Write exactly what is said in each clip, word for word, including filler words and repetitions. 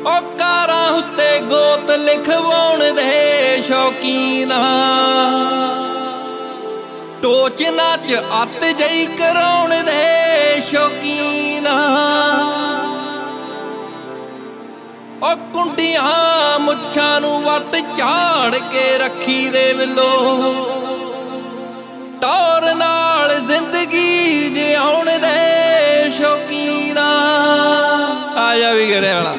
ओ कारां उत्ते गोत लिखवाउण दे शौकीन टोच नाच अत जई कराउण दे शौकीन ओ कुंडियां मुच्छां नूं वट झाड़ के रखी दे विलो टौर नाल जिंदगी जिउण दे शौकीन आजा भी घरे वाला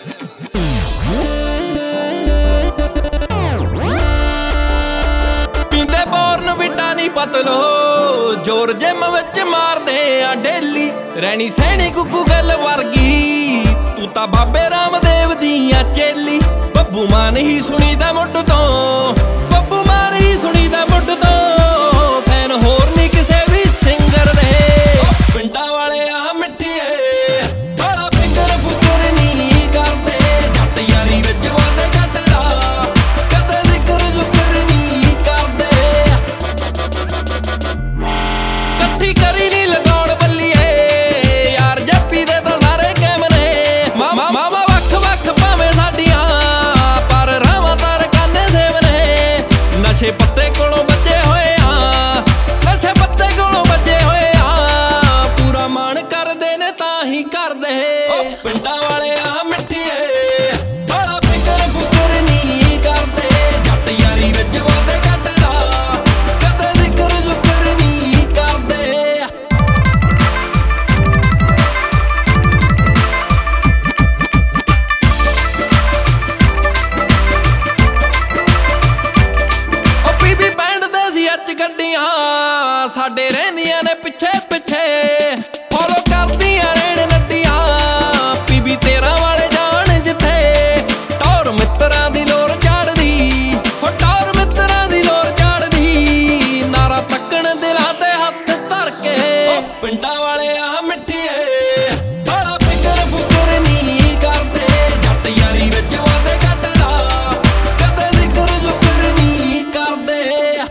पींदे बोर्नविटा नी पतलो जोर जिम विच मारदे आ डेली रैनी सैनी गुग्गू गल वर्गी तू तां बाबे रामदेव दियां चेली बब्बू मान ही सुनीदा मुੱਢ ਤੋਂ बब्बू मान ही सुनीदा मुੱਢ ਤੋਂ फैन होर नहीं किसे भी सिंगर दे पिंडां वाले आ मिठिए बड़ा फिकर फुकर नहीं करदे जट यारी विच वादे कटदा कदे जिक्र जुक्र नहीं करदे कट्ठी करी नहीं लगाउण बल्लीए यार जप्पी दे तां सारे कैम ने मामा मामा वख वख भावें साडियां पर रावां तार काने सेव ने नशे पत्ते कोलों बचे होए आ नशे पत्ते कोलों बचे होए आ पूरा मान करदे ने तां ही करदे पिंडां वाले आ मिठिए बड़ा फिकर फुकर नहीं करदे जट यारी विच वादे कटदा कदे जिक्र जुक्र नहीं करदे ओ बीबी पैंट दे सी अच गड्डियां साडे रहिंदियां ने पिछे पिछे फॉलो करदियां रहण नड्डियां बीबी तेरा वाले जान जिथे टौर मित्तरां दी लोर झाड़दी हो टौर मित्तरां दी लोर झाड़दी नारा तक्कण दिलां ते हत्थ धर के पिंडां वाले आ मिठिए बड़ा फिकर फुकर नहीं करदे जट यारी विच वादे कटदा कदे जिक्र जुक्र नहीं करदे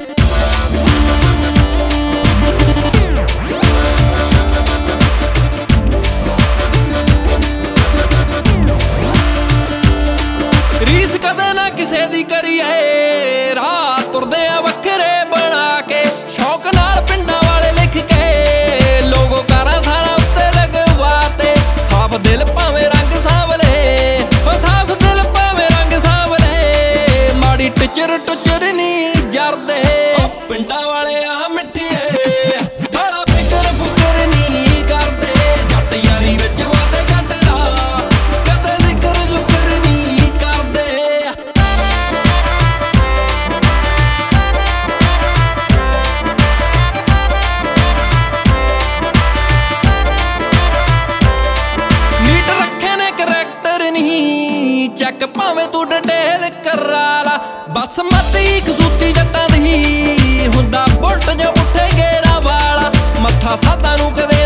रीस कदे ना किसे दी करिए राह तुरदे आ वखरे बना के शौक नाल पिंडां वाले लिख के लोगो कारां थारां उत्ते लगवाते साफ दिल भावें रंग सांवले ओ साफ दिल भावें रंग सांवले माड़ी टिचर टुचर नहीं जरदे पिंडां वाले आ मिठिए बड़ा फिकर फुकर नहीं करदे जट यारी विच वादे कटदा कदे जिक्र जुक्र नहीं करदे नीट रखे ने करैक्टर नहीं चैक भावें तू डिटेल करा ला बस मत ही खसूती जट्टां दी हुंदा बुलट जो पुठे गेरा वाला मत्था सादा नूं कदे